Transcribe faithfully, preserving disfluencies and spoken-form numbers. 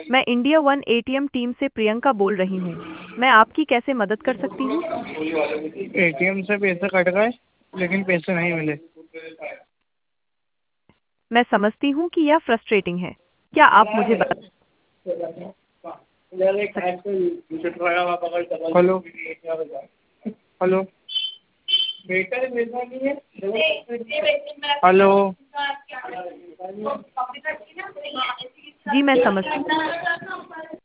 मैं India one ATM team से प्रियंका बोल रही हूँ। मैं आपकी कैसे मदद कर सकती हूँ? एटीएम से पैसे कट गए लेकिन पैसे नहीं मिले। मैं समझती हूँ कि यह फ्रस्ट्रेटिंग है। क्या आप मुझे बता हेलो हेलो हेलो जी मैं समझती